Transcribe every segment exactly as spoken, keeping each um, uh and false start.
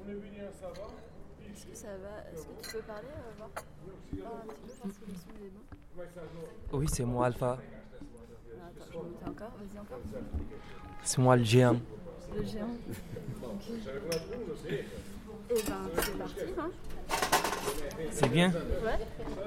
Est-ce que ça va? Est-ce que tu peux parler euh, voir Parle un petit peu, voir si le son est bon. Oui, c'est moi Alpha. Ah, attends, je vais monter encore. Vas-y encore. C'est moi le géant. Le géant. Ok. Et ben, c'est parti, hein? C'est bien? Ouais.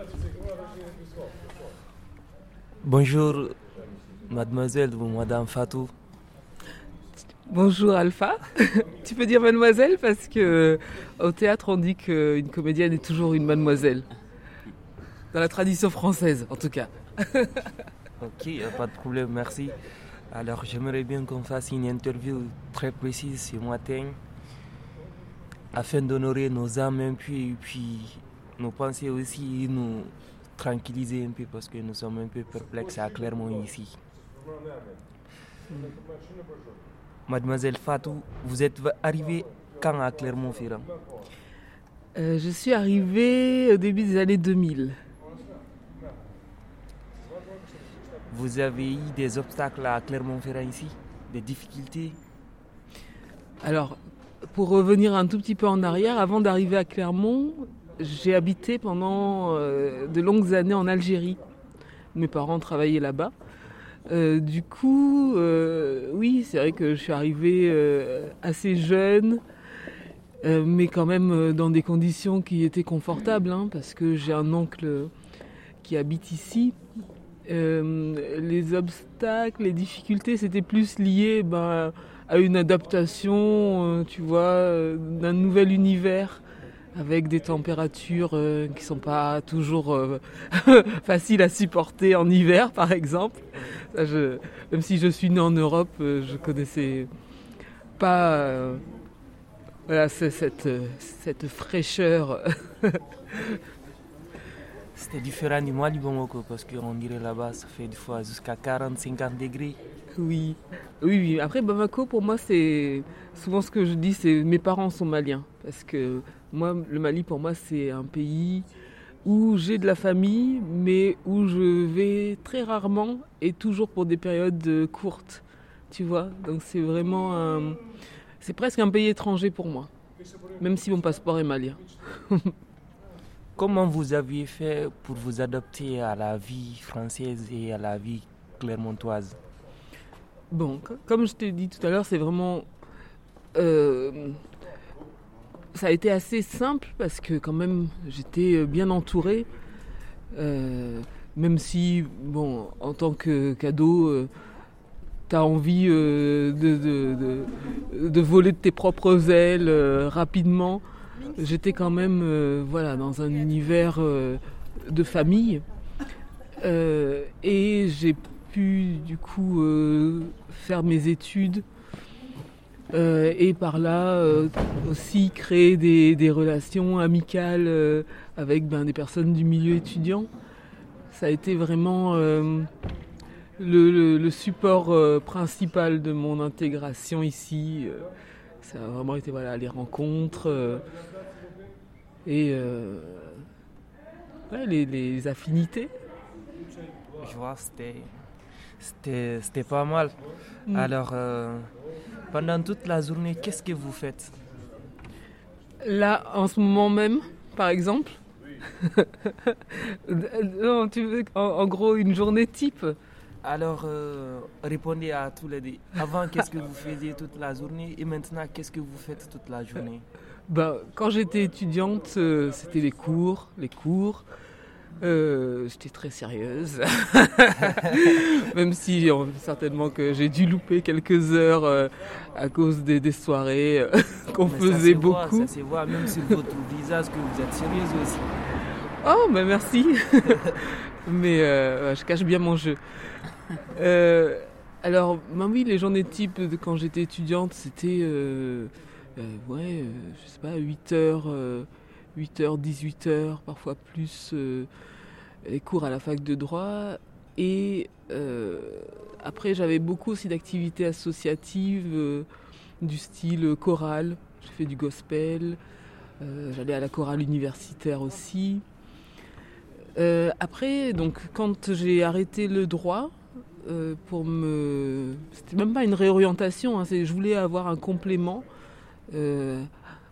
Bonjour, mademoiselle ou madame Fatou. Bonjour Alpha. Tu peux dire mademoiselle parce que au théâtre on dit qu'une comédienne est toujours une mademoiselle. Dans la tradition française en tout cas. Ok, pas de problème, merci. Alors j'aimerais bien qu'on fasse une interview très précise ce matin afin d'honorer nos âmes un peu et puis nos pensées aussi et nous tranquilliser un peu parce que nous sommes un peu perplexes à Clermont ici. Mademoiselle Fatou, vous êtes arrivée quand à Clermont-Ferrand? euh, Je suis arrivée au début des années deux mille. Vous avez eu des obstacles à Clermont-Ferrand ici? Des difficultés? Alors, pour revenir un tout petit peu en arrière, avant d'arriver à Clermont, j'ai habité pendant euh, de longues années en Algérie. Mes parents travaillaient là-bas. Euh, du coup, euh, oui, c'est vrai que je suis arrivée euh, assez jeune, euh, mais quand même euh, dans des conditions qui étaient confortables, hein, parce que j'ai un oncle qui habite ici. Euh, les obstacles, les difficultés, c'était plus lié ben, à une adaptation, euh, tu vois, euh, d'un nouvel univers, avec des températures euh, qui sont pas toujours euh, faciles à supporter en hiver, par exemple. Ça, je, même si je suis née en Europe, euh, je connaissais pas euh, voilà, c'est cette, cette fraîcheur. C'était différent du Mali Bamako parce qu'on dirait là-bas ça fait des fois jusqu'à quarante à cinquante degrés. Oui, oui, oui. Après Bamako, pour moi, c'est souvent ce que je dis, c'est mes parents sont maliens parce que moi, le Mali, pour moi, c'est un pays où j'ai de la famille, mais où je vais très rarement et toujours pour des périodes courtes, tu vois. Donc c'est vraiment un... c'est presque un pays étranger pour moi, même si mon passeport est malien. Comment vous aviez fait pour vous adapter à la vie française et à la vie clermontoise? Bon, comme je t'ai dit tout à l'heure, c'est vraiment... Euh, ça a été assez simple parce que quand même j'étais bien entourée. Euh, même si, bon, en tant que cadeau, euh, t'as envie euh, de, de, de, de voler de tes propres ailes euh, rapidement. J'étais quand même euh, voilà, dans un univers euh, de famille. Euh, et j'ai pu du coup euh, faire mes études euh, et par là euh, aussi créer des, des relations amicales euh, avec ben, des personnes du milieu étudiant. Ça a été vraiment euh, le, le, le support euh, principal de mon intégration ici. Euh, ça a vraiment été voilà, les rencontres euh, et euh, ouais, les, les affinités. Je vois, c'était, c'était, c'était pas mal. Mm. Alors, euh, pendant toute la journée, qu'est-ce que vous faites? Là, en ce moment même, par exemple. Non, tu veux, en, en gros, une journée type. Alors, euh, répondez à tous les deux. Avant, qu'est-ce que vous faisiez toute la journée? Et maintenant, qu'est-ce que vous faites toute la journée? Ben, quand j'étais étudiante, euh, c'était les cours, les cours. Euh, j'étais très sérieuse, même si euh, certainement que j'ai dû louper quelques heures euh, à cause des, des soirées euh, qu'on Mais faisait ça beaucoup. Voit, ça se voit même sur votre visage que vous êtes sérieuse aussi. Oh, ben merci. Mais euh, je cache bien mon jeu. Euh, alors, ben oui, les journées types de quand j'étais étudiante, c'était euh, euh, ouais, euh, je sais pas, huit heures, euh, huit heures, dix-huit heures, parfois plus. Euh, les cours à la fac de droit et euh, après j'avais beaucoup aussi d'activités associatives euh, du style chorale, j'ai fait du gospel, euh, j'allais à la chorale universitaire aussi. Euh, après donc quand j'ai arrêté le droit euh, pour me... c'était même pas une réorientation, hein, c'est, je voulais avoir un complément euh,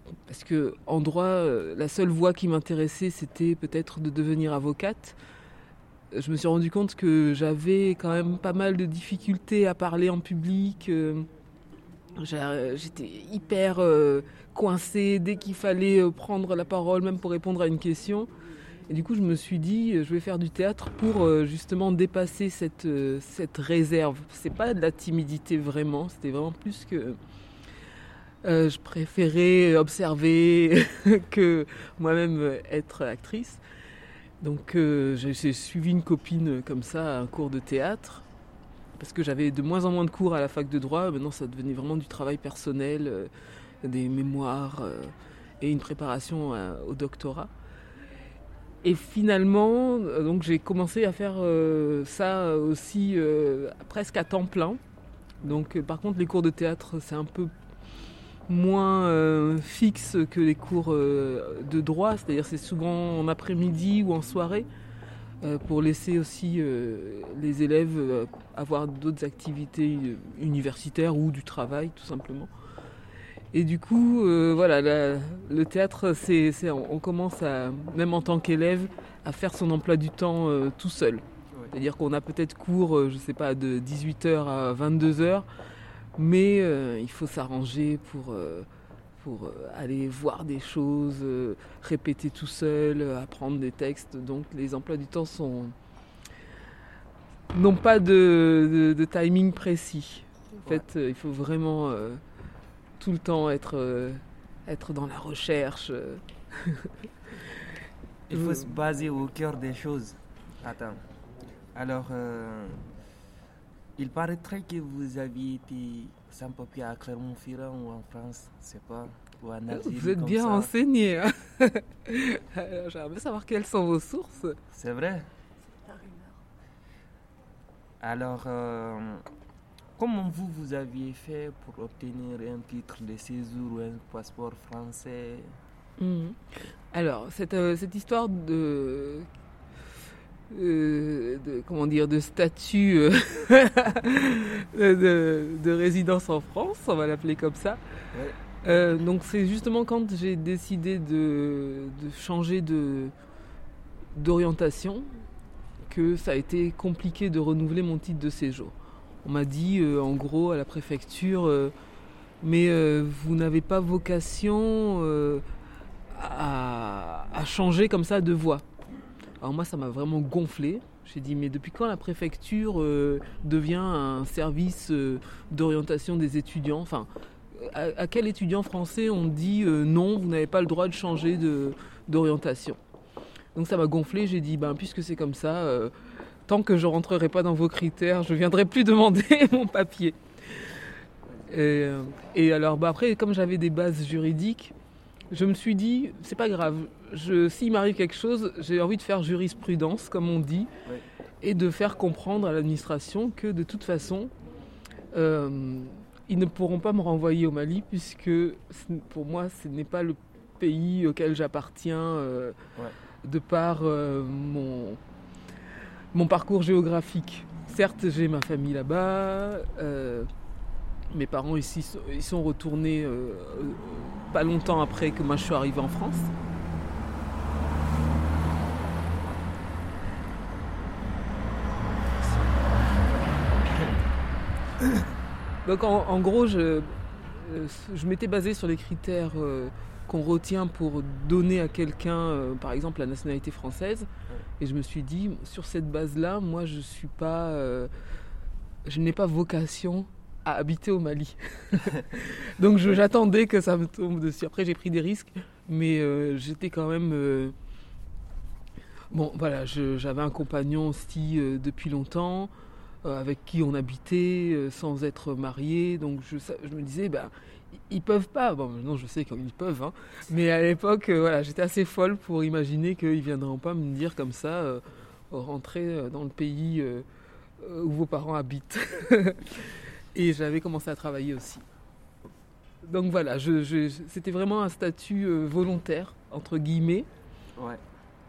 parce que en droit, euh, la seule voie qui m'intéressait, c'était peut-être de devenir avocate. Je me suis rendu compte que j'avais quand même pas mal de difficultés à parler en public. Euh, j'étais hyper euh, coincée dès qu'il fallait prendre la parole, même pour répondre à une question. Et du coup, je me suis dit, je vais faire du théâtre pour euh, justement dépasser cette, euh, cette réserve. C'est pas de la timidité vraiment, c'était vraiment plus que euh, je préférais observer que moi-même être actrice. Donc euh, j'ai, j'ai suivi une copine comme ça à un cours de théâtre, parce que j'avais de moins en moins de cours à la fac de droit. Maintenant, ça devenait vraiment du travail personnel, euh, des mémoires euh, et une préparation euh, au doctorat. Et finalement, donc j'ai commencé à faire euh, ça aussi euh, presque à temps plein. Donc, euh, par contre, les cours de théâtre, c'est un peu moins euh, fixe que les cours euh, de droit. C'est-à-dire c'est souvent en après-midi ou en soirée euh, pour laisser aussi euh, les élèves euh, avoir d'autres activités universitaires ou du travail, tout simplement. Et du coup, euh, voilà, la, le théâtre, c'est, c'est, on commence, à, même en tant qu'élève, à faire son emploi du temps euh, tout seul. Ouais. C'est-à-dire qu'on a peut-être cours, euh, je ne sais pas, de dix-huit heures à vingt-deux heures, mais euh, il faut s'arranger pour, euh, pour euh, aller voir des choses, euh, répéter tout seul, euh, apprendre des textes. Donc les emplois du temps sont, n'ont pas de, de, de timing précis. En ouais. fait, euh, il faut vraiment... Euh, tout le temps être, euh, être dans la recherche. Il faut se baser au cœur des choses. Attends. Alors, euh, il paraîtrait que vous aviez été sans papier à Clermont-Ferrand ou en France, je sais pas, ou en Algérie. Vous êtes bien renseigné. Hein. J'aimerais bien savoir quelles sont vos sources. C'est vrai. C'est la rumeur. Alors... Euh, Comment vous, vous aviez fait pour obtenir un titre de séjour ou un passeport français ? Mmh. Alors, cette, euh, cette histoire de, euh, de, comment dire, de statut euh, de, de résidence en France, on va l'appeler comme ça. Ouais. Euh, donc, c'est justement quand j'ai décidé de, de changer de, d'orientation que ça a été compliqué de renouveler mon titre de séjour. On m'a dit, euh, en gros, à la préfecture, euh, mais euh, vous n'avez pas vocation euh, à, à changer comme ça de voie. Alors moi, ça m'a vraiment gonflé. J'ai dit, mais depuis quand la préfecture euh, devient un service euh, d'orientation des étudiants ? Enfin, à, à quel étudiant français on dit euh, non, vous n'avez pas le droit de changer de, d'orientation ? Donc ça m'a gonflé. J'ai dit, ben, puisque c'est comme ça... Euh, tant que je ne rentrerai pas dans vos critères, je ne viendrai plus demander mon papier. Et, et alors, bah après, comme j'avais des bases juridiques, je me suis dit, c'est pas grave, je, s'il m'arrive quelque chose, j'ai envie de faire jurisprudence, comme on dit, oui. Et de faire comprendre à l'administration que de toute façon, euh, ils ne pourront pas me renvoyer au Mali, puisque pour moi, ce n'est pas le pays auquel j'appartiens, euh, ouais. de par euh, mon... mon parcours géographique. Certes, j'ai ma famille là-bas, euh, mes parents ici, ils sont retournés euh, euh, pas longtemps après que moi je suis arrivée en France. Donc en, en gros, je, je m'étais basée sur les critères euh, qu'on retient pour donner à quelqu'un, euh, par exemple, la nationalité française. Et je me suis dit, sur cette base-là, moi, je suis pas, euh, je n'ai pas vocation à habiter au Mali. Donc, je, j'attendais que ça me tombe dessus. Après, j'ai pris des risques, mais euh, j'étais quand même... Euh... Bon, voilà, je, j'avais un compagnon aussi euh, depuis longtemps, euh, avec qui on habitait euh, sans être mariés. Donc, je, je me disais, bah, ils peuvent pas. Bon, maintenant, je sais qu'ils peuvent, hein. Mais à l'époque, euh, voilà, j'étais assez folle pour imaginer qu'ils viendront pas me dire comme ça, euh, rentrer dans le pays euh, où vos parents habitent. Et j'avais commencé à travailler aussi. Donc voilà, je, je, c'était vraiment un statut euh, volontaire, entre guillemets. Ouais.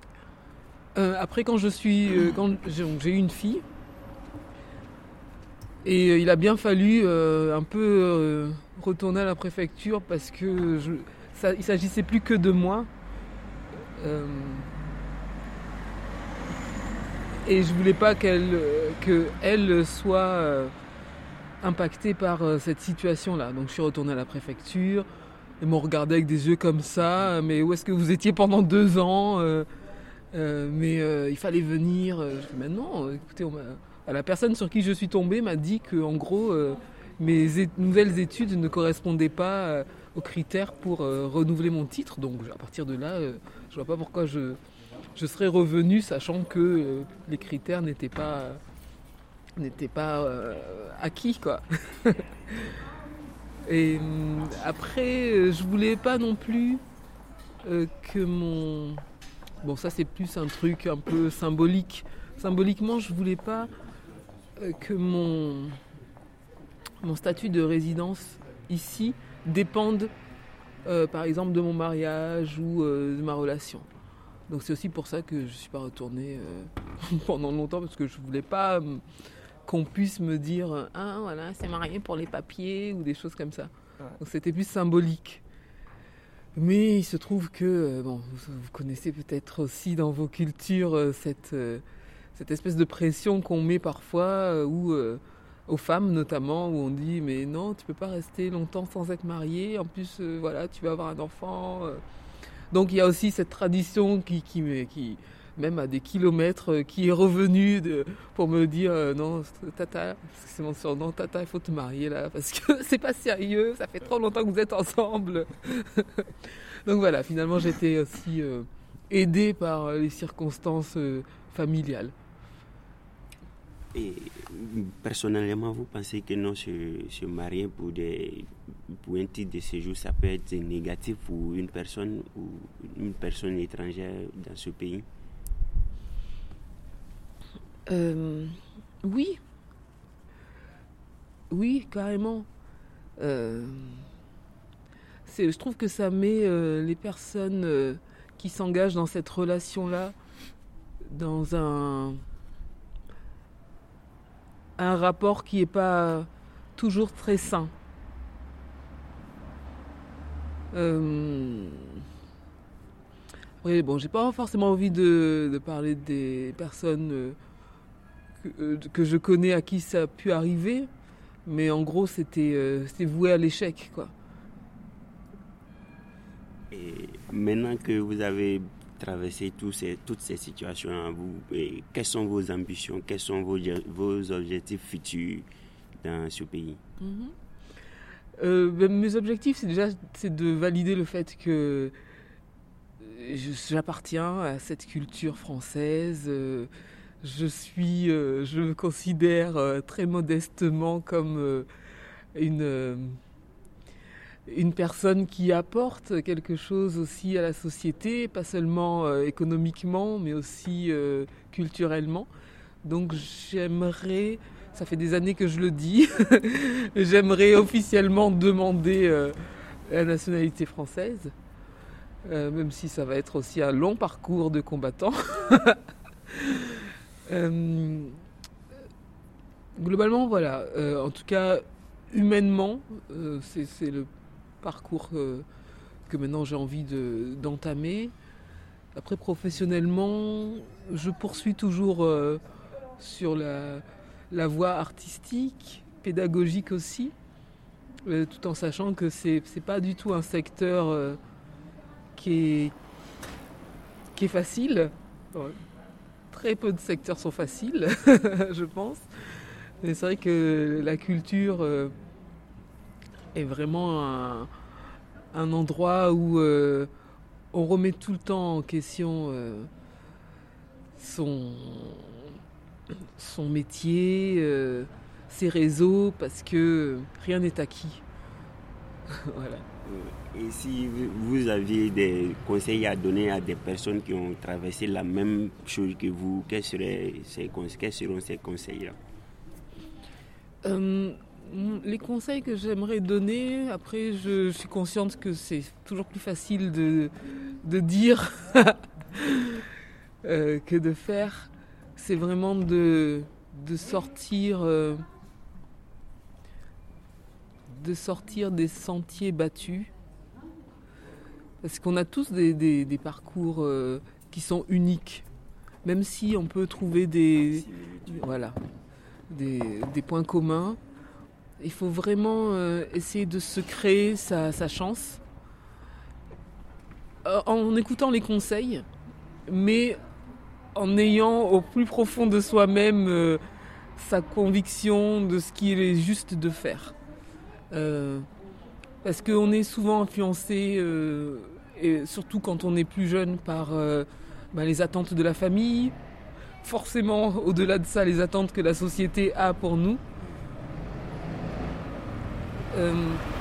Euh, après, quand je suis, euh, quand j'ai, j'ai eu une fille, Et euh, il a bien fallu euh, un peu euh, retourner à la préfecture parce que je, ça, il ne s'agissait plus que de moi. Euh, et je ne voulais pas qu'elle, euh, qu'elle soit euh, impactée par euh, cette situation-là. Donc je suis retournée à la préfecture. Ils m'ont regardé avec des yeux comme ça. Mais où est-ce que vous étiez pendant deux ans euh, euh, Mais euh, il fallait venir. Je dis, mais non, écoutez, on m'a... La personne sur qui je suis tombée m'a dit que, en gros, euh, mes é- nouvelles études ne correspondaient pas euh, aux critères pour euh, renouveler mon titre. Donc, à partir de là, euh, je vois pas pourquoi je, je serais revenue, sachant que euh, les critères n'étaient pas, n'étaient pas euh, acquis, quoi. Et euh, après, euh, je voulais pas non plus euh, que mon... Bon, ça, c'est plus un truc un peu symbolique. Symboliquement, je voulais pas que mon, mon statut de résidence ici dépende euh, par exemple de mon mariage ou euh, de ma relation. Donc c'est aussi pour ça que je ne suis pas retournée euh, pendant longtemps, parce que je ne voulais pas euh, qu'on puisse me dire « Ah voilà, c'est marié pour les papiers » ou des choses comme ça. Donc c'était plus symbolique. Mais il se trouve que, euh, bon, vous, vous connaissez peut-être aussi dans vos cultures euh, cette... Euh, cette espèce de pression qu'on met parfois, euh, où, euh, aux femmes notamment, où on dit « mais non, tu ne peux pas rester longtemps sans être mariée, en plus, euh, voilà, tu vas avoir un enfant. Euh. » Donc il y a aussi cette tradition qui, qui, qui même à des kilomètres, euh, qui est revenue de, pour me dire euh, « non, Tata, c'est mon surnom, Tata, il faut te marier là, parce que c'est pas sérieux, ça fait trop longtemps que vous êtes ensemble. » Donc voilà, finalement j'étais aussi euh, aidée par les circonstances euh, familiales. Et personnellement, vous pensez que non, se, se marier pour, des, pour un titre de séjour, ça peut être négatif pour une personne ou une personne étrangère dans ce pays? euh, Oui. Oui, carrément. Euh, c'est, je trouve que ça met euh, les personnes euh, qui s'engagent dans cette relation-là dans un... un rapport qui n'est pas toujours très sain. Euh... Oui, bon, j'ai pas forcément envie de, de parler des personnes euh, que, euh, que je connais à qui ça a pu arriver, mais en gros, c'était, euh, c'était voué à l'échec, quoi. Et maintenant que vous avez traverser tous ces, toutes ces situations à vous, et quelles sont vos ambitions, quels sont vos, vos objectifs futurs dans ce pays? Mm-hmm. euh, ben, Mes objectifs, c'est déjà c'est de valider le fait que je, j'appartiens à cette culture française. Euh, je suis, euh, je me considère euh, très modestement comme euh, une... Euh, une personne qui apporte quelque chose aussi à la société, pas seulement euh, économiquement, mais aussi euh, culturellement. Donc j'aimerais, ça fait des années que je le dis, j'aimerais officiellement demander euh, la nationalité française, euh, même si ça va être aussi un long parcours de combattant. euh, globalement, voilà, euh, en tout cas, humainement, euh, c'est, c'est le parcours euh, que maintenant j'ai envie de, d'entamer. Après, professionnellement, je poursuis toujours euh, sur la, la voie artistique, pédagogique aussi, euh, tout en sachant que c'est, c'est pas du tout un secteur euh, qui est, qui est facile. Bon, très peu de secteurs sont faciles, je pense. Mais c'est vrai que la culture... Euh, est vraiment un, un endroit où euh, on remet tout le temps en question euh, son, son métier, euh, ses réseaux, parce que rien n'est acquis. Voilà. Et si vous aviez des conseils à donner à des personnes qui ont traversé la même chose que vous, quels seraient ces, quels seront ces conseils-là? euh, Les conseils que j'aimerais donner, après je, je suis consciente que c'est toujours plus facile de, de dire euh, que de faire, c'est vraiment de, de sortir euh, de sortir des sentiers battus. Parce qu'on a tous des, des, des parcours euh, qui sont uniques. Même si on peut trouver des, voilà, des, des points communs, il faut vraiment euh, essayer de se créer sa, sa chance euh, en écoutant les conseils, mais en ayant au plus profond de soi-même euh, sa conviction de ce qu'il est juste de faire. Euh, parce qu'on est souvent influencé, euh, et surtout quand on est plus jeune, par euh, ben, les attentes de la famille, forcément au-delà de ça les attentes que la société a pour nous. Euh,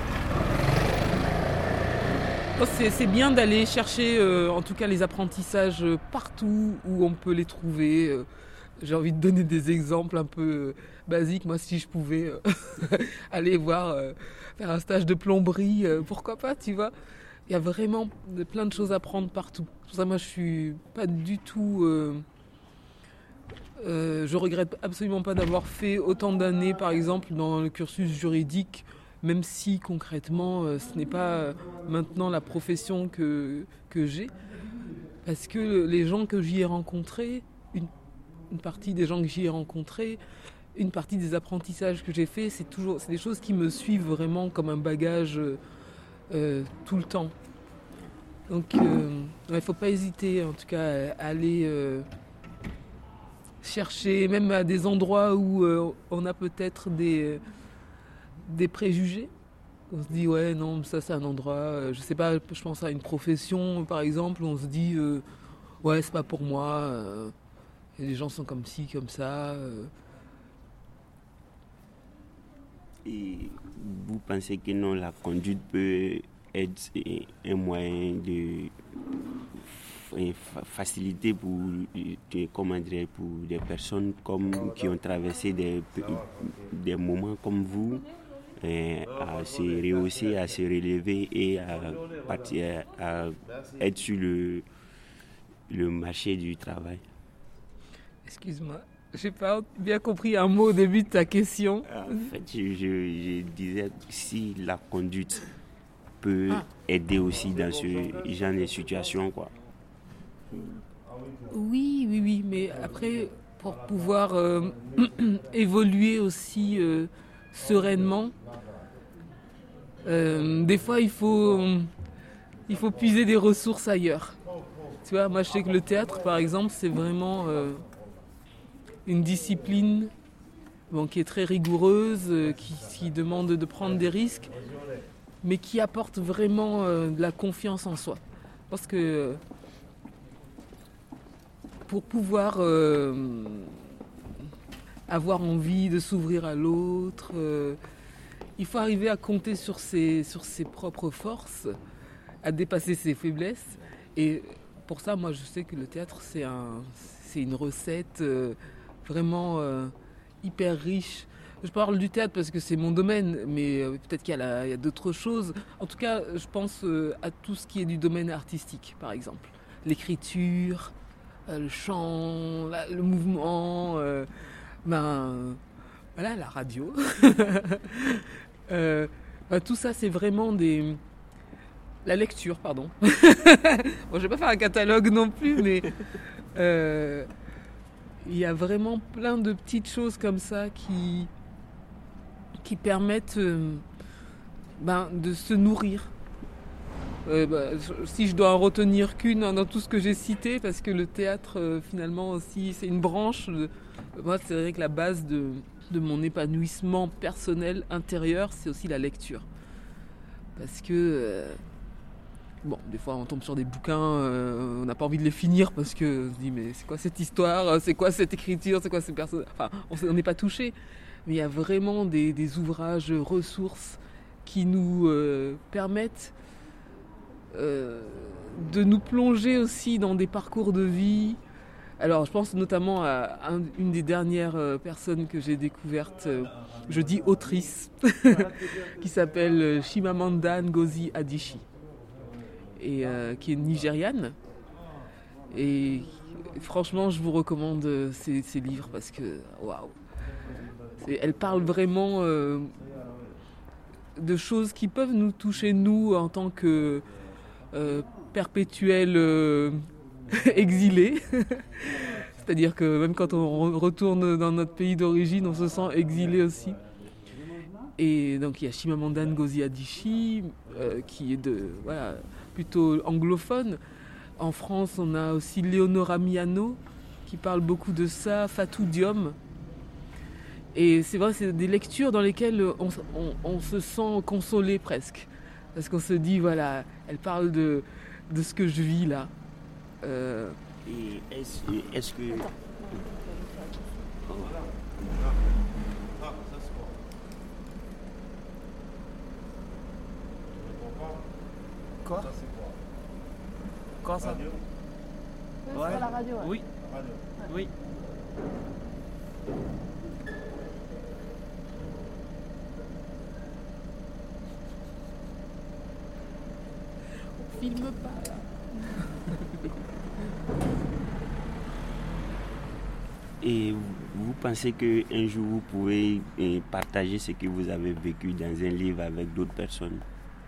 c'est, c'est bien d'aller chercher euh, en tout cas les apprentissages partout où on peut les trouver. Euh, j'ai envie de donner des exemples un peu basiques. Moi, si je pouvais euh, aller voir, euh, faire un stage de plomberie, euh, pourquoi pas, tu vois. Il y a vraiment plein de choses à prendre partout. Pour ça, moi, je suis pas du tout... Euh, euh, je regrette absolument pas d'avoir fait autant d'années, par exemple, dans le cursus juridique, même si concrètement, euh, ce n'est pas euh, maintenant la profession que, que j'ai. Parce que les gens que j'y ai rencontrés, une, une partie des gens que j'y ai rencontrés, une partie des apprentissages que j'ai faits, c'est toujours, c'est des choses qui me suivent vraiment comme un bagage euh, euh, tout le temps. Donc, euh, il ne faut pas hésiter, en tout cas, à aller euh, chercher, même à des endroits où euh, on a peut-être des, des préjugés. On se dit, ouais, non, ça c'est un endroit, euh, je sais pas, je pense à une profession, par exemple, où on se dit, euh, ouais, c'est pas pour moi, euh, et les gens sont comme ci, comme ça. Euh. Et vous pensez que non, la conduite peut être un moyen de faciliter pour, comment dire, pour des personnes comme, qui ont traversé des, des moments comme vous, à se rehausser, à se relever et à, partir, à être sur le, le marché du travail? Excuse-moi, j'ai pas bien compris un mot au début de ta question. En fait, je, je, je disais si la conduite peut ah. aider aussi dans ce genre de situation, quoi. Oui, oui, oui, mais après, pour pouvoir euh, évoluer aussi euh, sereinement, euh, des fois il faut, il faut puiser des ressources ailleurs. Tu vois, moi je sais que le théâtre, par exemple, c'est vraiment euh, une discipline bon, qui est très rigoureuse, euh, qui, qui demande de prendre des risques, mais qui apporte vraiment euh, de la confiance en soi. Parce que pour pouvoir euh, avoir envie de s'ouvrir à l'autre, euh, il faut arriver à compter sur ses, sur ses propres forces, à dépasser ses faiblesses. Et pour ça, moi, je sais que le théâtre, c'est, un, c'est une recette euh, vraiment euh, hyper riche. Je parle du théâtre parce que c'est mon domaine, mais euh, peut-être qu'il y a, la, il y a d'autres choses. En tout cas, je pense euh, à tout ce qui est du domaine artistique, par exemple. L'écriture, euh, le chant, la, le mouvement, euh, ben, voilà, la radio. euh, ben, tout ça, c'est vraiment des... La lecture, pardon. Bon, je ne vais pas faire un catalogue non plus, mais euh, il y a vraiment plein de petites choses comme ça qui... qui permettent euh, ben, de se nourrir. Euh, ben, si je dois en retenir qu'une dans tout ce que j'ai cité, parce que le théâtre, euh, finalement, aussi, c'est une branche. De, moi, c'est vrai que la base de, de mon épanouissement personnel intérieur, c'est aussi la lecture. Parce que, euh, bon, des fois, on tombe sur des bouquins, euh, on n'a pas envie de les finir parce qu'on se dit, mais c'est quoi cette histoire ? C'est quoi cette écriture ? C'est quoi ces personnes ? Enfin, on n'est pas touché. Mais il y a vraiment des, des ouvrages ressources qui nous euh, permettent euh, de nous plonger aussi dans des parcours de vie. Alors, je pense notamment à un, une des dernières euh, personnes que j'ai découvertes, euh, je dis autrice, qui s'appelle Chimamanda Ngozi Adichie, et euh, qui est nigériane. Et franchement, je vous recommande ces, ces livres parce que, waouh! Elle parle vraiment euh, de choses qui peuvent nous toucher, nous, en tant que euh, perpétuels euh, exilés. C'est-à-dire que même quand on retourne dans notre pays d'origine, on se sent exilé aussi. Et donc il y a Chimamanda Ngozi Adichie, euh, qui est de, voilà, plutôt anglophone. En France, on a aussi Leonora Miano, qui parle beaucoup de ça, Fatou Diom. Et c'est vrai, c'est des lectures dans lesquelles on, on, on se sent consolé presque. Parce qu'on se dit, voilà, elle parle de, de ce que je vis là. Euh... Et est-ce, est-ce que... Attends. Oh. Quoi? Quoi ça? Oui, Ouais. c'est à la radio. Ouais. Oui. Oui. On filme pas là. Et vous, vous pensez qu'un jour vous pouvez eh, partager ce que vous avez vécu dans un livre avec d'autres personnes?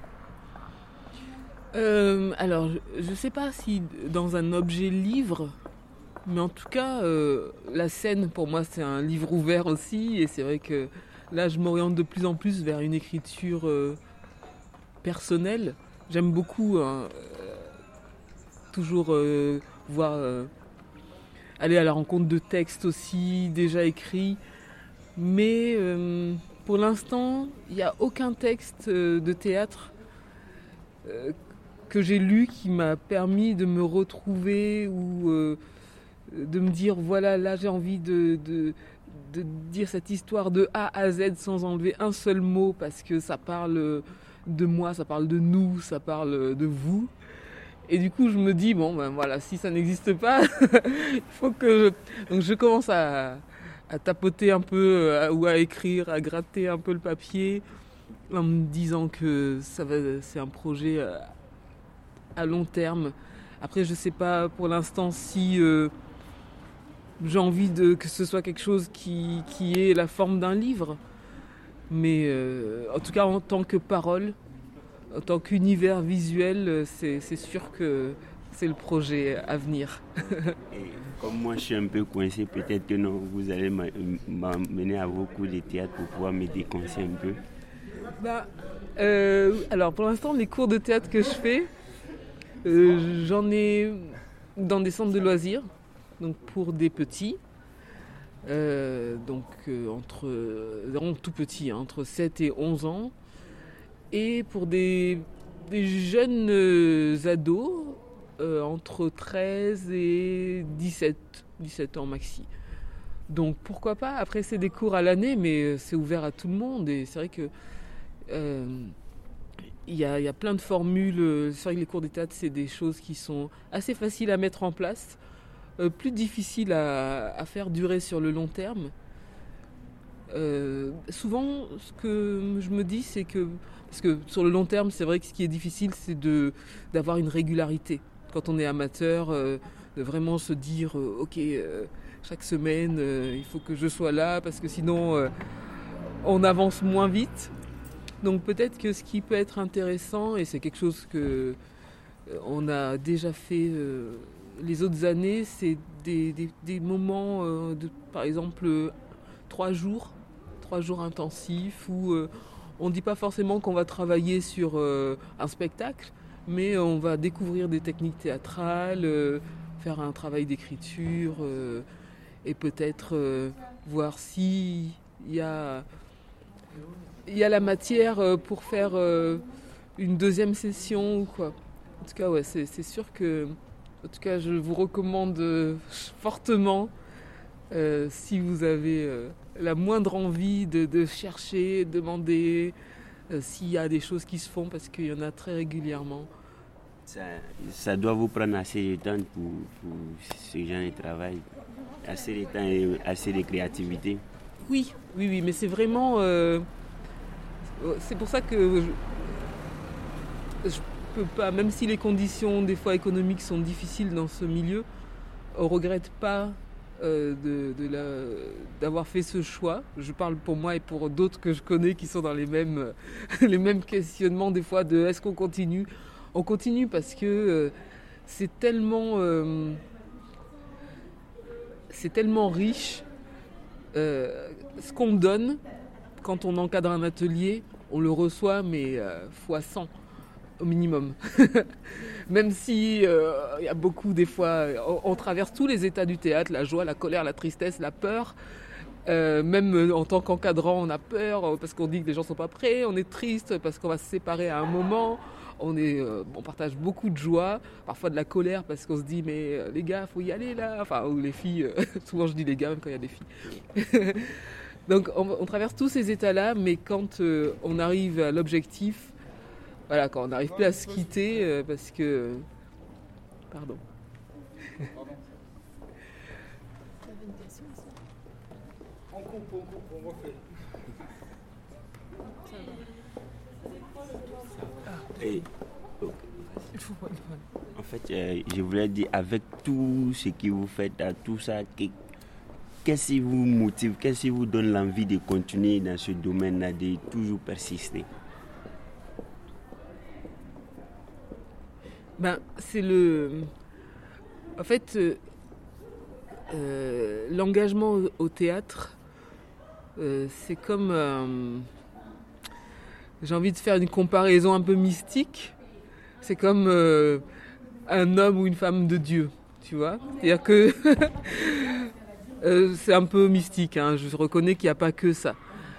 Euh, alors, je ne sais pas si dans un objet livre, mais en tout cas, euh, la scène pour moi c'est un livre ouvert aussi, et c'est vrai que là je m'oriente de plus en plus vers une écriture euh, personnelle. J'aime beaucoup hein, euh, toujours euh, voir euh, aller à la rencontre de textes aussi déjà écrits, mais euh, pour l'instant il n'y a aucun texte euh, de théâtre euh, que j'ai lu qui m'a permis de me retrouver ou euh, de me dire voilà, là j'ai envie de, de, de dire cette histoire de A à Z sans enlever un seul mot parce que ça parle de moi, ça parle de nous, ça parle de vous. Et du coup je me dis bon ben voilà, si ça n'existe pas, il faut que je... Donc je commence à, à tapoter un peu à, ou à écrire, à gratter un peu le papier en me disant que ça va, c'est un projet à, à long terme. Après je sais pas pour l'instant si euh, j'ai envie de, que ce soit quelque chose qui, qui ait la forme d'un livre. Mais euh, en tout cas, en tant que parole, en tant qu'univers visuel, c'est, c'est sûr que c'est le projet à venir. Et comme moi, je suis un peu coincé, peut-être que non, vous allez m'emmener à vos cours de théâtre pour pouvoir me décoincer un peu. Bah, euh, alors, pour l'instant, les cours de théâtre que je fais, euh, j'en ai dans des centres de loisirs. Donc pour des petits, euh, donc euh, entre euh, tout petits, hein, entre sept et onze ans, et pour des, des jeunes euh, ados, euh, entre treize et dix-sept ans maxi. Donc pourquoi pas, après c'est des cours à l'année, mais c'est ouvert à tout le monde, et c'est vrai que euh, il y a, y a plein de formules. C'est vrai que les cours de théâtre, c'est des choses qui sont assez faciles à mettre en place, Euh, plus difficile à, à faire durer sur le long terme. Euh, souvent, ce que je me dis, c'est que, parce que sur le long terme, c'est vrai que ce qui est difficile, c'est de, d'avoir une régularité. Quand on est amateur, euh, de vraiment se dire, euh, ok, euh, chaque semaine, euh, il faut que je sois là, parce que sinon, euh, on avance moins vite. Donc peut-être que ce qui peut être intéressant, et c'est quelque chose que euh, on a déjà fait euh, les autres années, c'est des, des, des moments euh, de, par exemple, euh, trois jours, trois jours intensifs où euh, on ne dit pas forcément qu'on va travailler sur euh, un spectacle, mais on va découvrir des techniques théâtrales, euh, faire un travail d'écriture euh, et peut-être euh, voir s'il y a, il y a la matière pour faire euh, une deuxième session ou quoi. En tout cas, ouais, c'est, c'est sûr que En tout cas, je vous recommande fortement, euh, si vous avez euh, la moindre envie de, de chercher, demander euh, s'il y a des choses qui se font, parce qu'il y en a très régulièrement. Ça, ça doit vous prendre assez de temps pour, pour ce genre de travail, assez de temps et assez de créativité. Oui, oui, oui, mais c'est vraiment... Euh, c'est pour ça que je, je peux pas, même si les conditions des fois économiques sont difficiles dans ce milieu, on regrette pas euh, de, de la, d'avoir fait ce choix. Je parle pour moi et pour d'autres que je connais qui sont dans les mêmes, les mêmes questionnements des fois de est-ce qu'on continue ? On continue parce que euh, c'est tellement, euh, c'est tellement riche. Euh, ce qu'on donne quand on encadre un atelier, on le reçoit mais euh, fois cent au minimum. Même si euh, y a beaucoup des fois, on, on traverse tous les états du théâtre, la joie, la colère, la tristesse, la peur. Euh, même en tant qu'encadrant, on a peur parce qu'on dit que les gens sont pas prêts, on est triste parce qu'on va se séparer à un moment. On, est, euh, on partage beaucoup de joie, parfois de la colère parce qu'on se dit mais euh, les gars, faut y aller là. Enfin, ou les filles, euh, souvent je dis les gars même quand il y a des filles. Donc on, on traverse tous ces états-là, mais quand euh, on arrive à l'objectif, voilà, quand on n'arrive plus à se quitter, euh, parce que... Pardon. T'avais une question aussi ? On coupe, on coupe, on refait. Et, oh, en fait, euh, je voulais dire, avec tout ce que vous faites, à tout ça, que, qu'est-ce qui vous motive, qu'est-ce qui vous donne l'envie de continuer dans ce domaine-là, de toujours persister? Ben, c'est le... En fait, euh, euh, l'engagement au, au théâtre, euh, c'est comme... Euh, j'ai envie de faire une comparaison un peu mystique. C'est comme euh, un homme ou une femme de Dieu, tu vois. C'est-à-dire que... euh, c'est un peu mystique, hein, je reconnais qu'il n'y a pas que ça.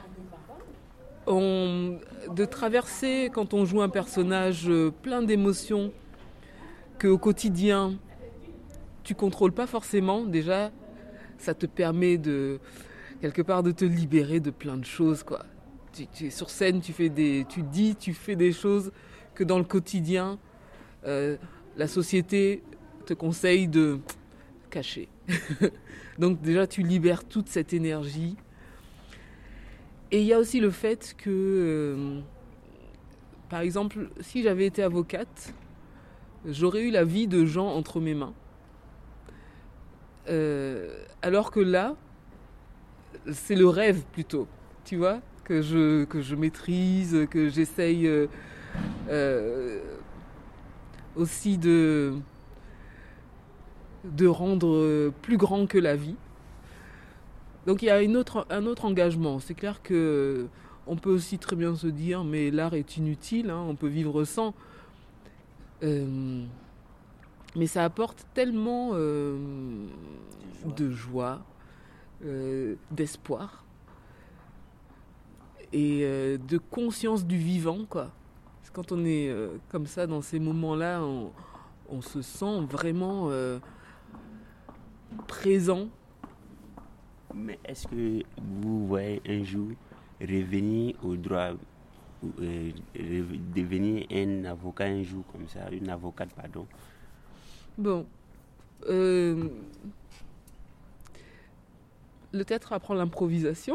On, de traverser, quand on joue un personnage euh, plein d'émotions, qu'au quotidien, tu ne contrôles pas forcément, déjà, ça te permet de, quelque part, de te libérer de plein de choses, quoi. Tu, tu es sur scène, tu, fais des, tu dis, tu fais des choses que dans le quotidien, euh, la société te conseille de cacher. Donc déjà, tu libères toute cette énergie. Et il y a aussi le fait que, euh, par exemple, si j'avais été avocate, j'aurais eu la vie de gens entre mes mains. Euh, alors que là, c'est le rêve plutôt, tu vois, que je, que je maîtrise, que j'essaye euh, euh, aussi de, de rendre plus grand que la vie. Donc il y a une autre, un autre engagement. C'est clair qu'on peut aussi très bien se dire, mais l'art est inutile, hein, on peut vivre sans. Euh, mais ça apporte tellement euh, de joie, euh, d'espoir et euh, de conscience du vivant, quoi. Parce que quand on est euh, comme ça dans ces moments-là, on, on se sent vraiment euh, présent. Mais est-ce que vous voyez un jour revenir au droit, euh, devenir un avocat un jour comme ça, une avocate, pardon? Bon, euh, le théâtre apprend l'improvisation,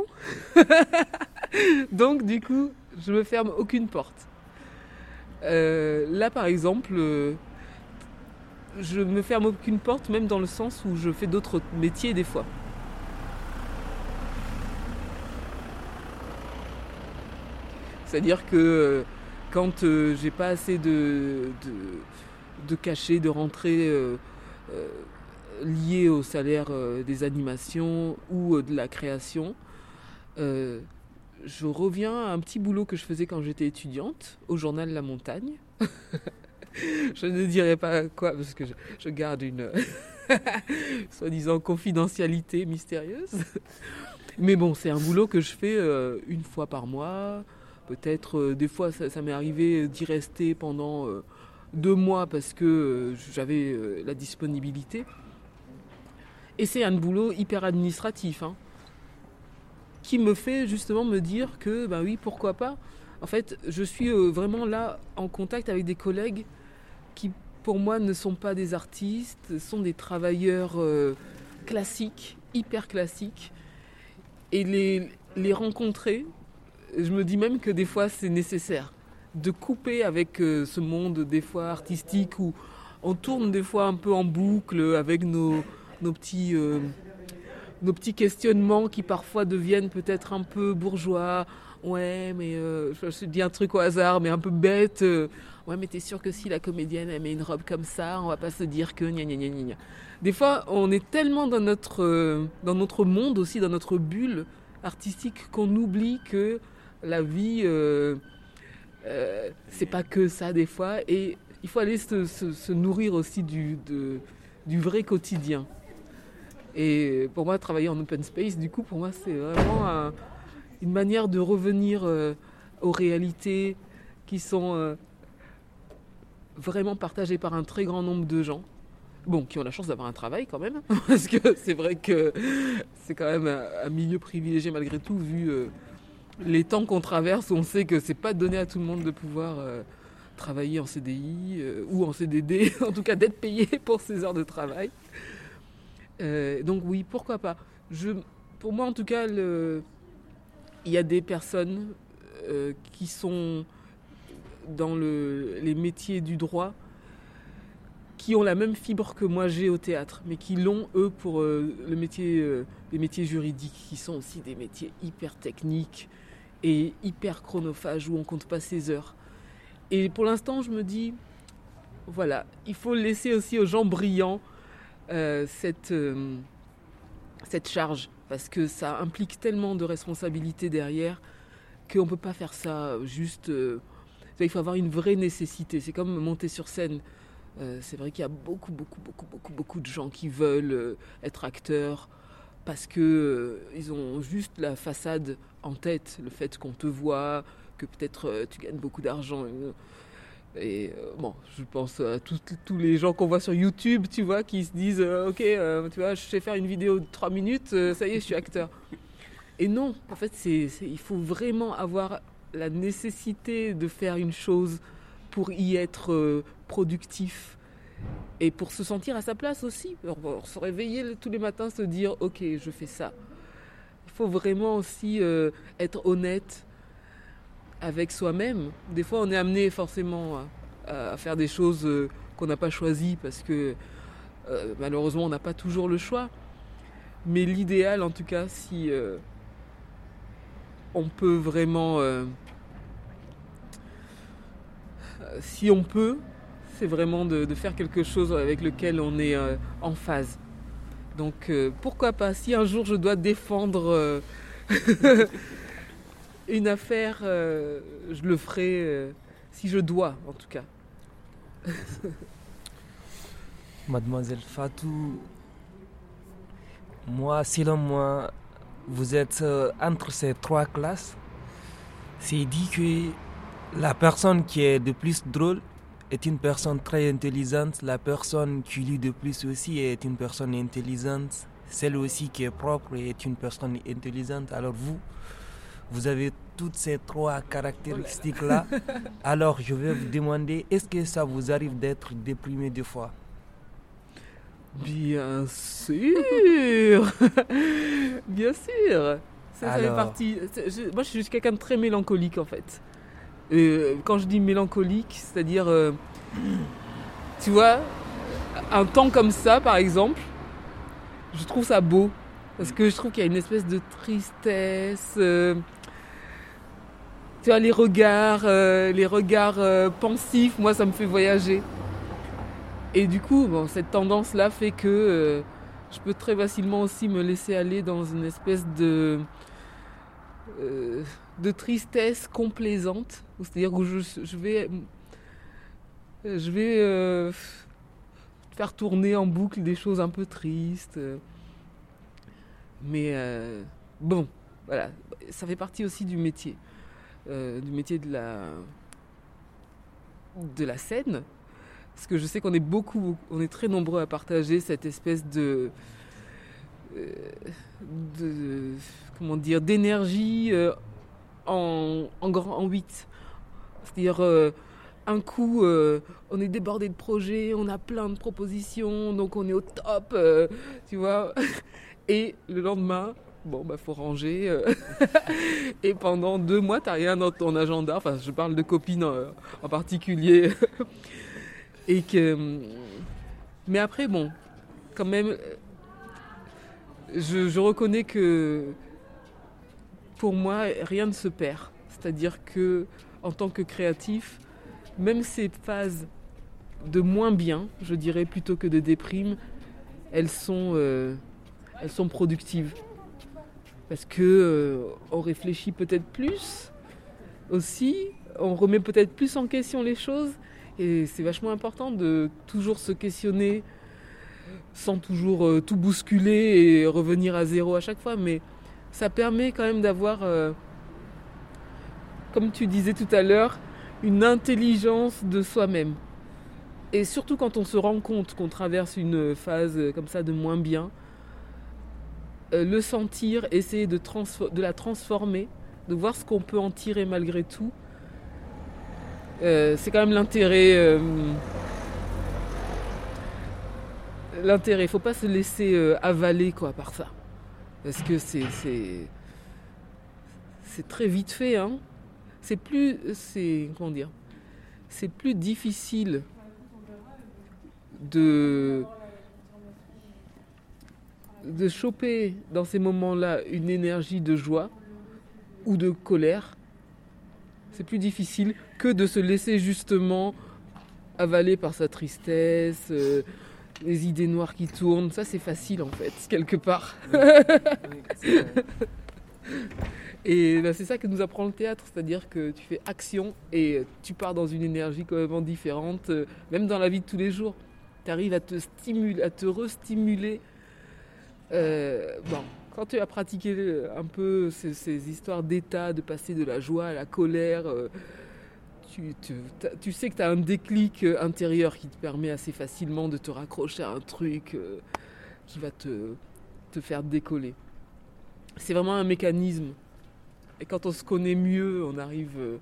donc du coup, je me ferme aucune porte. Euh, là, par exemple, euh, je me ferme aucune porte, même dans le sens où je fais d'autres métiers des fois. C'est-à-dire que euh, quand euh, j'ai pas assez de, de, de cachets, de rentrées euh, euh, liées au salaire euh, des animations ou euh, de la création, euh, je reviens à un petit boulot que je faisais quand j'étais étudiante, au journal La Montagne. Je ne dirai pas quoi, parce que je, je garde une soi-disant confidentialité mystérieuse. Mais bon, c'est un boulot que je fais euh, une fois par mois. Peut-être, euh, des fois, ça, ça m'est arrivé d'y rester pendant euh, deux mois parce que euh, j'avais euh, la disponibilité. Et c'est un boulot hyper administratif, hein, qui me fait justement me dire que, ben oui, pourquoi pas. En fait, je suis euh, vraiment là en contact avec des collègues qui, pour moi, ne sont pas des artistes, sont des travailleurs euh, classiques, hyper classiques. Et les, les rencontrer, je me dis même que des fois, c'est nécessaire de couper avec euh, ce monde, des fois, artistique, où on tourne des fois un peu en boucle avec nos, nos petits... Euh, nos petits questionnements qui parfois deviennent peut-être un peu bourgeois. Ouais, mais euh, je, je dis un truc au hasard, mais un peu bête. Euh, ouais, mais t'es sûr que si la comédienne elle met une robe comme ça, on va pas se dire que gna gna gna gna. Des fois, on est tellement dans notre, euh, dans notre monde aussi, dans notre bulle artistique, qu'on oublie que la vie, euh, euh, c'est pas que ça des fois. Et il faut aller se, se, se nourrir aussi du, de, du vrai quotidien. Et pour moi, travailler en open space, du coup, pour moi, c'est vraiment un, une manière de revenir euh, aux réalités qui sont euh, vraiment partagées par un très grand nombre de gens. Bon, qui ont la chance d'avoir un travail quand même, parce que c'est vrai que c'est quand même un, un milieu privilégié malgré tout, vu euh, les temps qu'on traverse, on sait que c'est pas donné à tout le monde de pouvoir euh, travailler en C D I euh, ou en C D D, en tout cas d'être payé pour ses heures de travail. Euh, donc oui, pourquoi pas. Je, pour moi en tout cas, le, il y a des personnes euh, qui sont dans le, les métiers du droit, qui ont la même fibre que moi j'ai au théâtre, mais qui l'ont eux pour euh, le métier, euh, les métiers juridiques, qui sont aussi des métiers hyper techniques et hyper chronophages où on compte pas ses heures. Et pour l'instant, je me dis, voilà, il faut laisser aussi aux gens brillants euh, cette, euh, cette charge, parce que ça implique tellement de responsabilités derrière qu'on ne peut pas faire ça juste... Euh, il faut avoir une vraie nécessité. C'est comme monter sur scène. Euh, c'est vrai qu'il y a beaucoup, beaucoup, beaucoup, beaucoup, beaucoup de gens qui veulent euh, être acteurs parce que euh, ils ont juste la façade en tête, le fait qu'on te voit, que peut-être euh, tu gagnes beaucoup d'argent. Euh, et euh, bon, je pense à tous, tous les gens qu'on voit sur YouTube, tu vois, qui se disent euh, ok, euh, tu vois, je sais faire une vidéo de trois minutes, euh, ça y est, je suis acteur. Et non, en fait, c'est, c'est, il faut vraiment avoir la nécessité de faire une chose pour y être euh, productif et pour se sentir à sa place aussi. Alors, se réveiller tous les matins, se dire ok, je fais ça. Il faut vraiment aussi euh, être honnête avec soi-même. Des fois, on est amené forcément à, à faire des choses euh, qu'on n'a pas choisies parce que euh, malheureusement, on n'a pas toujours le choix. Mais l'idéal, en tout cas, si euh, on peut vraiment... Euh, si on peut, c'est vraiment de, de faire quelque chose avec lequel on est euh, en phase. Donc, euh, pourquoi pas, si un jour je dois défendre... Euh, une affaire, euh, je le ferai euh, si je dois, en tout cas. Mademoiselle Fatou, moi, selon moi, vous êtes euh, entre ces trois classes. C'est dit que la personne qui est de plus drôle est une personne très intelligente. La personne qui lit de plus aussi est une personne intelligente. Celle aussi qui est propre est une personne intelligente. Alors vous, vous avez toutes ces trois caractéristiques-là. Alors, je vais vous demander, est-ce que ça vous arrive d'être déprimé des fois? Bien sûr. Bien sûr. Ça, ça fait partie. Je, moi, je suis quelqu'un de très mélancolique, en fait. Euh, quand je dis mélancolique, c'est-à-dire... Euh, tu vois, un temps comme ça, par exemple, je trouve ça beau. Parce que je trouve qu'il y a une espèce de tristesse... Euh, tu vois, les regards, euh, les regards euh, pensifs, moi, ça me fait voyager. Et du coup, bon, cette tendance-là fait que euh, je peux très facilement aussi me laisser aller dans une espèce de, euh, de tristesse complaisante. C'est-à-dire que je, je vais, je vais euh, faire tourner en boucle des choses un peu tristes. Mais euh, bon, voilà, ça fait partie aussi du métier. Euh, du métier de la, de la scène, parce que je sais qu'on est beaucoup, on est très nombreux à partager cette espèce de, euh, de comment dire, d'énergie euh, en, en, grand, en huit. C'est-à-dire, euh, un coup, euh, on est débordé de projets, on a plein de propositions, donc on est au top, euh, tu vois, et le lendemain, bon, bah, faut ranger. Euh. Et pendant deux mois, t'as rien dans ton agenda. Enfin, je parle de copines en, en particulier. Et que... Mais après, bon, quand même, je, je reconnais que pour moi, rien ne se perd. C'est-à-dire que en tant que créatif, même ces phases de moins bien, je dirais plutôt que de déprime, elles sont, euh, elles sont productives. Parce que euh, on réfléchit peut-être plus aussi, on remet peut-être plus en question les choses. Et c'est vachement important de toujours se questionner sans toujours euh, tout bousculer et revenir à zéro à chaque fois. Mais ça permet quand même d'avoir, euh, comme tu disais tout à l'heure, une intelligence de soi-même. Et surtout quand on se rend compte qu'on traverse une phase comme ça de moins bien, euh, le sentir, essayer de, transfo- de la transformer, de voir ce qu'on peut en tirer malgré tout, euh, c'est quand même l'intérêt. Euh, l'intérêt, il ne faut pas se laisser euh, avaler quoi, par ça. Parce que c'est, c'est, c'est très vite fait. Hein. C'est plus, c'est, comment dire, c'est plus difficile de, de choper dans ces moments-là une énergie de joie ou de colère. C'est plus difficile que de se laisser justement avaler par sa tristesse, euh, les idées noires qui tournent. Ça, c'est facile en fait, quelque part. Oui, oui, c'est vrai. Et ben, c'est ça que nous apprend le théâtre, c'est-à-dire que tu fais action et tu pars dans une énergie complètement différente, euh, même dans la vie de tous les jours. Tu arrives à te stimuler, à te restimuler. Euh, bon, quand tu as pratiqué un peu ces, ces histoires d'état, de passer de la joie à la colère, euh, tu, tu, tu sais que tu as un déclic intérieur qui te permet assez facilement de te raccrocher à un truc euh, qui va te, te faire décoller. C'est vraiment un mécanisme. Et quand on se connaît mieux, on arrive, euh,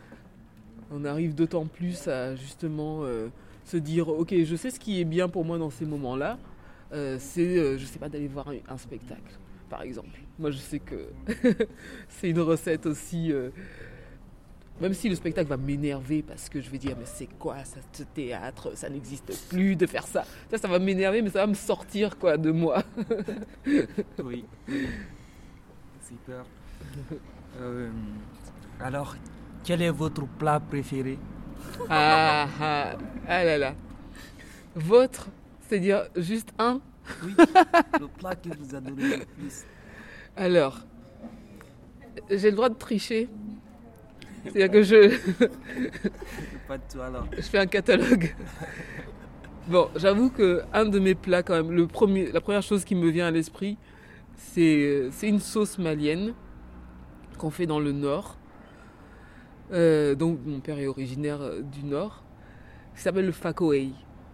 on arrive d'autant plus à justement euh, se dire « Ok, je sais ce qui est bien pour moi dans ces moments-là. Euh, c'est, euh, je sais pas, d'aller voir un, un spectacle, par exemple. Moi, je sais que c'est une recette aussi... Euh, même si le spectacle va m'énerver parce que je vais dire « Mais c'est quoi ça, ce théâtre? Ça n'existe plus de faire ça. » Ça, ça va m'énerver, mais ça va me sortir quoi, de moi. Oui. Super. Euh, alors, quel est votre plat préféré? Ah, ah, ah là là. Votre, c'est-à-dire juste un? Oui, le plat que vous adorez le plus. Alors, j'ai le droit de tricher. C'est-à-dire que je, Pas de tout alors. je fais un catalogue. Bon, j'avoue qu'un de mes plats, quand même, le premier, la première chose qui me vient à l'esprit, c'est, c'est une sauce malienne qu'on fait dans le Nord. Euh, donc, mon père est originaire du Nord. Qui s'appelle le fakoei.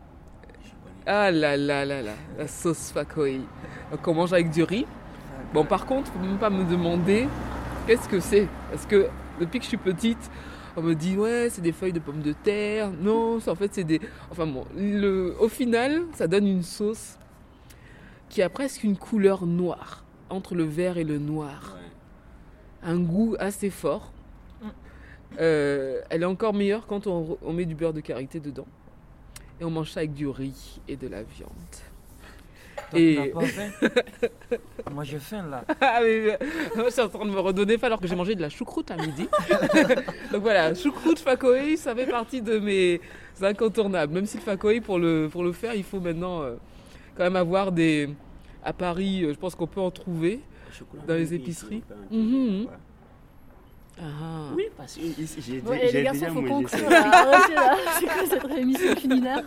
Ah là là là là, la sauce fakoei. Donc, on mange avec du riz. Bon, par contre, il ne faut même pas me demander qu'est-ce que c'est. Parce que depuis que je suis petite, on me dit ouais, c'est des feuilles de pommes de terre. Non, en fait, c'est des. Enfin bon, le... au final, ça donne une sauce qui a presque une couleur noire, entre le vert et le noir. Ouais. Un goût assez fort. Mm. Euh, elle est encore meilleure quand on, on met du beurre de karité dedans. Et on mange ça avec du riz et de la viande. Toi, et... tu n'as pas faim? Moi, j'ai faim là. Ah, mais, moi, je suis en train de me redonner faim alors que j'ai mangé de la choucroute à midi. Donc voilà, choucroute, fakoei, ça fait partie de mes incontournables. Même si le fakoei, pour le, pour le faire, il faut maintenant euh, quand même avoir des... À Paris, je pense qu'on peut en trouver dans les épiceries. Mm-hmm. Ah. Oui, parce que ici, j'ai, ouais, j'ai les garçons, déjà faut mangé conclure là. Arrêtez là. C'est quoi cette réémission culinaire?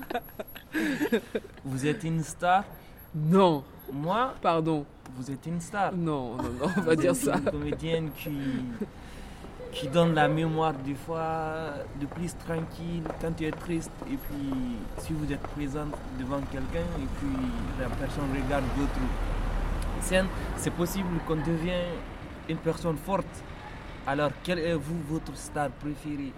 Vous êtes une star? Non. Moi? Pardon. Vous êtes une star? Non, non, non, on va dire ça. Une comédienne qui, qui donne la mémoire des fois de plus tranquille quand tu es triste. Et puis, si vous êtes présente devant quelqu'un et puis la personne regarde votre scène, c'est possible qu'on devienne une personne forte. Alors, quelle est vous votre star préférée?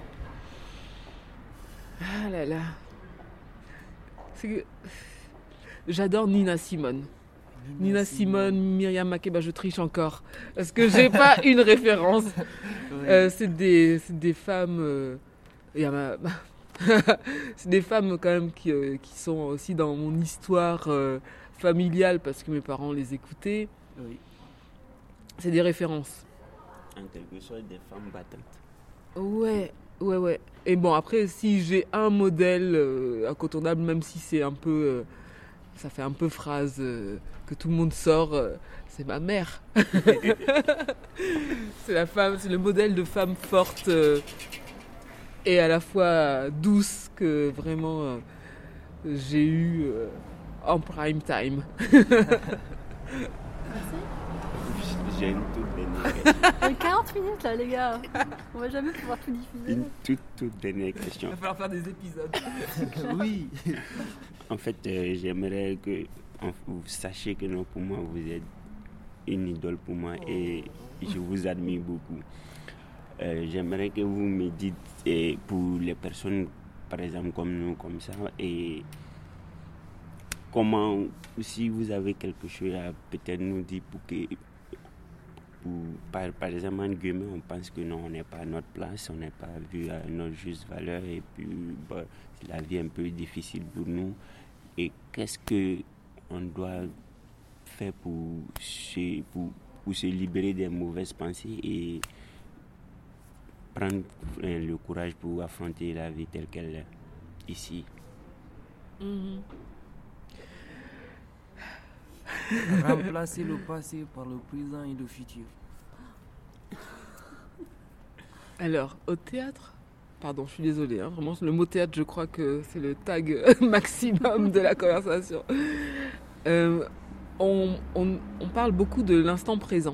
Ah là là. C'est que... J'adore Nina Simone. Nina, Nina Simone, Simone, Myriam Makeba, je triche encore. Parce que j'ai pas une référence. Oui. Euh, c'est, des, c'est des femmes... Euh... Il y a ma, C'est des femmes quand même qui, euh, qui sont aussi dans mon histoire euh, familiale parce que mes parents les écoutaient. Oui. C'est des références. En quelque sorte, des femmes battantes. Ouais, ouais, ouais. Et bon, après, si j'ai un modèle euh, incontournable, même si c'est un peu... euh, ça fait un peu phrase euh, que tout le monde sort, euh, c'est ma mère. C'est la femme, c'est le modèle de femme forte euh, et à la fois douce que vraiment euh, j'ai eu euh, en prime time. J'ai une toute dernière question. Il y a quarante minutes là, les gars. On va jamais pouvoir tout diffuser. Une toute, toute dernière question. Il va falloir faire des épisodes. Oui. En fait, euh, j'aimerais que en- vous sachiez que non, pour moi, vous êtes une idole pour moi et je vous admire beaucoup. Euh, j'aimerais que vous me dites, et pour les personnes, par exemple, comme nous, comme ça, et comment, si vous avez quelque chose à peut-être nous dire pour que, pour, par, par exemple, en guillemets, on pense que non, on n'est pas à notre place, on n'est pas vu à notre juste valeur et puis bah, la vie est un peu difficile pour nous. Et qu'est-ce que on doit faire pour se, pour, pour se libérer des mauvaises pensées et prendre euh, le courage pour affronter la vie telle qu'elle est ici. Mhm. Remplacer le passé par le présent et le futur. Alors, au théâtre, pardon, je suis désolée, hein, vraiment, le mot théâtre, je crois que c'est le tag maximum de la conversation. Euh, on, on, on parle beaucoup de l'instant présent.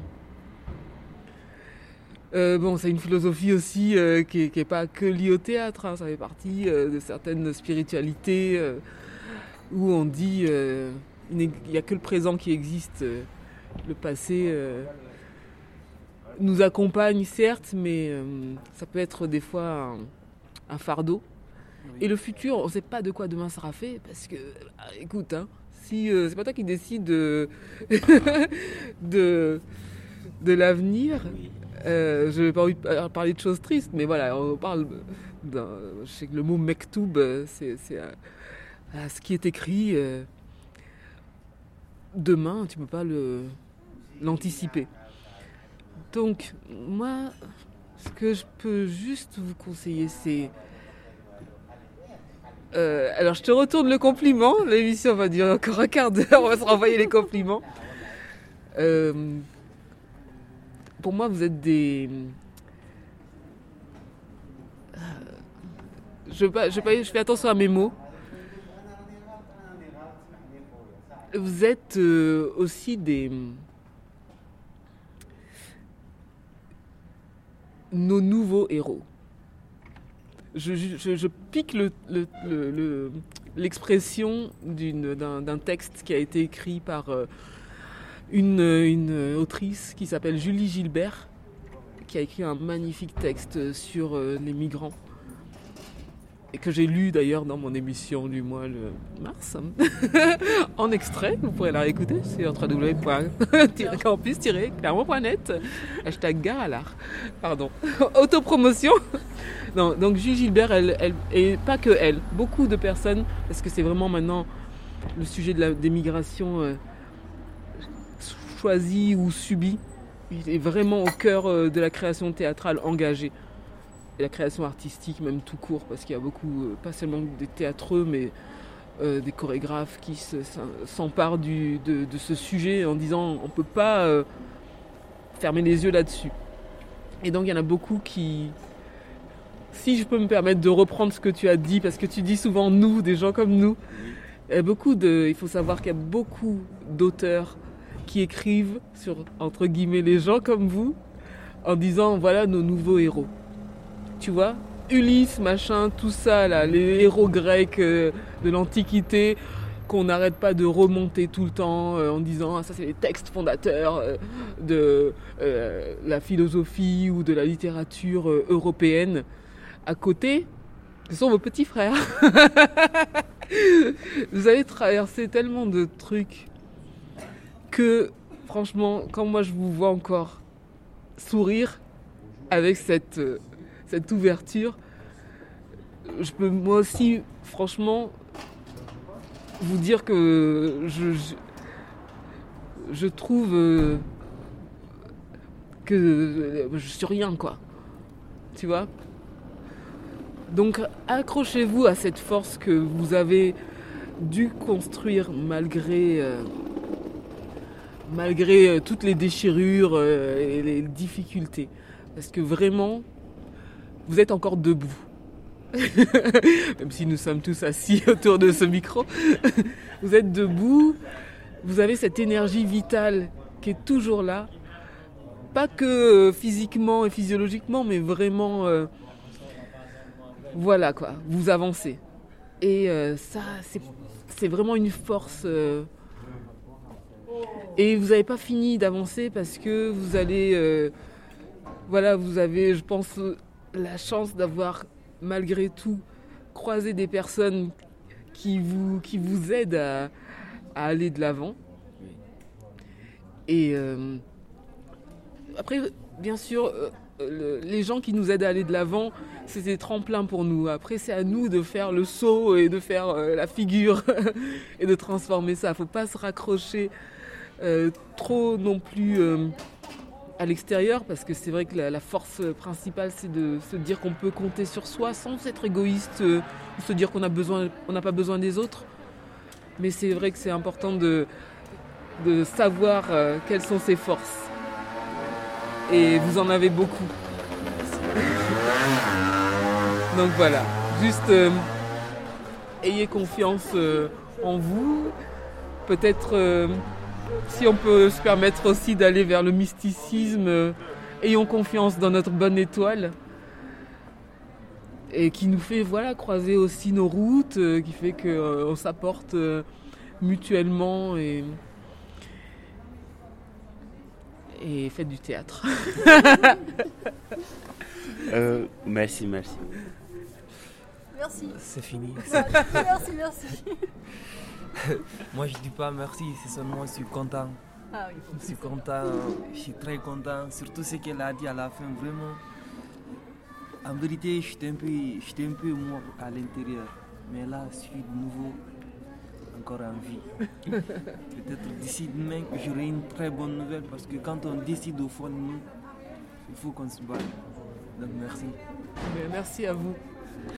Euh, bon, c'est une philosophie aussi euh, qui n'est pas que liée au théâtre, hein, ça fait partie euh, de certaines spiritualités euh, où on dit euh, il n'y a que le présent qui existe, euh, le passé euh, nous accompagne certes, mais euh, ça peut être des fois un, un fardeau. Oui. Et le futur, on ne sait pas de quoi demain sera fait, parce que, ah, écoute, hein, si euh, c'est pas toi qui décides de, de, de l'avenir, Oui. euh, je n'ai pas envie de parler de choses tristes, mais voilà, on parle d'un, je sais que le mot mektoub, c'est, c'est à, à ce qui est écrit. Euh, demain, tu ne peux pas le, l'anticiper. Donc, moi, ce que je peux juste vous conseiller, c'est... Euh, alors, je te retourne le compliment. L'émission va durer encore un quart d'heure. On va se renvoyer les compliments. Euh, pour moi, vous êtes des... Euh, je, pas, je, pas, je fais attention à mes mots. Vous êtes euh, aussi des... nos nouveaux héros. Je, je, je pique le, le, le, le, l'expression d'une, d'un, d'un texte qui a été écrit par euh, une, une autrice qui s'appelle Julie Gilbert, qui a écrit un magnifique texte sur euh, les migrants, et que j'ai lu d'ailleurs dans mon émission du mois de mars, en extrait, vous pourrez la réécouter sur w w w point campus tiret clermont point net, hashtag gare à l'art, pardon, autopromotion. Non, donc Julie Gilbert, elle, elle, et pas que elle, beaucoup de personnes, parce que c'est vraiment maintenant le sujet de la, des migrations euh, choisies ou subies, il est vraiment au cœur euh, de la création théâtrale engagée. Et la création artistique, même tout court, parce qu'il y a beaucoup, euh, pas seulement des théâtreux, mais euh, des chorégraphes qui se, s'emparent du, de, de ce sujet en disant on ne peut pas euh, fermer les yeux là-dessus. Et donc il y en a beaucoup qui... Si je peux me permettre de reprendre ce que tu as dit, parce que tu dis souvent nous, des gens comme nous, il y a beaucoup de, il faut savoir qu'il y a beaucoup d'auteurs qui écrivent sur, entre guillemets, les gens comme vous, en disant voilà nos nouveaux héros. Tu vois, Ulysse, machin, tout ça, là, les héros grecs euh, de l'Antiquité, qu'on n'arrête pas de remonter tout le temps euh, en disant ah, ça c'est les textes fondateurs euh, de euh, la philosophie ou de la littérature euh, européenne. À côté, ce sont vos petits frères. Vous avez traversé tellement de trucs que, franchement, quand moi je vous vois encore sourire avec cette, euh, cette ouverture, je peux moi aussi, franchement, vous dire que je, je, je trouve euh, que je suis rien, quoi. Tu vois ? Donc accrochez-vous à cette force que vous avez dû construire malgré, euh, malgré euh, toutes les déchirures euh, et les difficultés. Parce que vraiment, vous êtes encore debout. Même si nous sommes tous assis autour de ce micro. Vous êtes debout, vous avez cette énergie vitale qui est toujours là. Pas que physiquement et physiologiquement, mais vraiment... Euh, voilà quoi, vous avancez. Et euh, ça, c'est, c'est vraiment une force. Euh, et vous n'avez pas fini d'avancer parce que vous allez... Euh, voilà, vous avez, je pense, la chance d'avoir, malgré tout, croisé des personnes qui vous, qui vous aident à, à aller de l'avant. Et euh, après, bien sûr... Euh, Le, les gens qui nous aident à aller de l'avant, c'est des tremplins pour nous. Après, c'est à nous de faire le saut et de faire euh, la figure et de transformer ça. Il ne faut pas se raccrocher euh, trop non plus euh, à l'extérieur, parce que c'est vrai que la, la force principale, c'est de se dire qu'on peut compter sur soi sans être égoïste, euh, ou se dire qu'on a besoin, on n'a pas besoin des autres. Mais c'est vrai que c'est important de, de savoir euh, quelles sont ses forces. Et vous en avez beaucoup. Donc voilà, juste euh, ayez confiance euh, en vous. Peut-être, euh, si on peut se permettre aussi d'aller vers le mysticisme, euh, ayons confiance dans notre bonne étoile. Et qui nous fait voilà, croiser aussi nos routes, euh, qui fait qu'on euh, s'apporte euh, mutuellement et... et faites du théâtre. euh, merci, merci. Merci. C'est fini. Merci, merci. Moi, je dis pas merci, c'est seulement je suis content. Ah oui. Je suis content, je suis très content. Surtout ce qu'elle a dit à la fin, vraiment. En vérité, j'étais un peu, j'étais un peu moi à l'intérieur. Mais là, je suis de nouveau encore en vie. Peut-être d'ici demain, j'aurai une très bonne nouvelle parce que quand on décide au fond de nous, il faut qu'on se batte. Donc merci. Mais merci à vous.